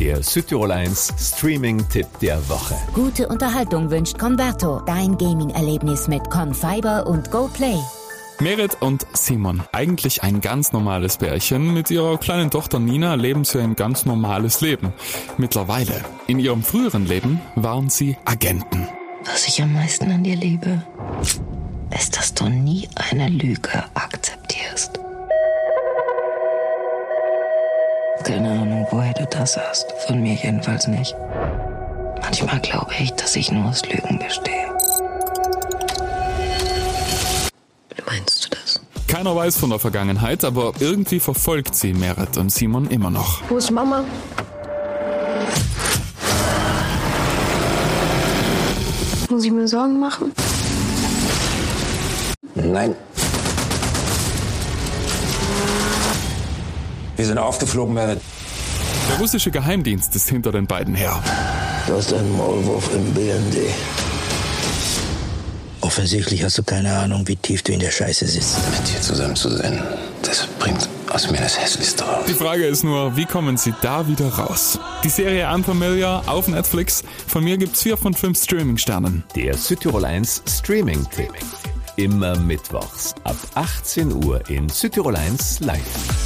Der Südtirol 1 Streaming-Tipp der Woche. Gute Unterhaltung wünscht Converto, dein Gaming-Erlebnis mit Confiber und GoPlay. Merit und Simon, eigentlich ein ganz normales Pärchen. Mit ihrer kleinen Tochter Nina leben sie ein ganz normales Leben. Mittlerweile, in ihrem früheren Leben, waren sie Agenten. Was ich am meisten an dir liebe, ist, dass du nie eine Lüge akzeptierst. Keine Ahnung, woher du das hast. Von mir jedenfalls nicht. Manchmal glaube ich, dass ich nur aus Lügen bestehe. Wie meinst du das? Keiner weiß von der Vergangenheit, aber irgendwie verfolgt sie Merit und Simon immer noch. Wo ist Mama? Muss ich mir Sorgen machen? Nein. Wir sind aufgeflogen, Merit. Der russische Geheimdienst ist hinter den beiden her. Du hast einen Maulwurf im BND. Offensichtlich hast du keine Ahnung, wie tief du in der Scheiße sitzt. Mit dir zusammen zu sein, das bringt aus mir das Hässlichste raus. Die Frage ist nur, wie kommen sie da wieder raus? Die Serie Unfamiliar auf Netflix. Von mir gibt's 4 von 5 Streaming-Sternen. Der Südtirol 1 Streaming-Tipp. Immer mittwochs ab 18 Uhr in Südtirol 1 live.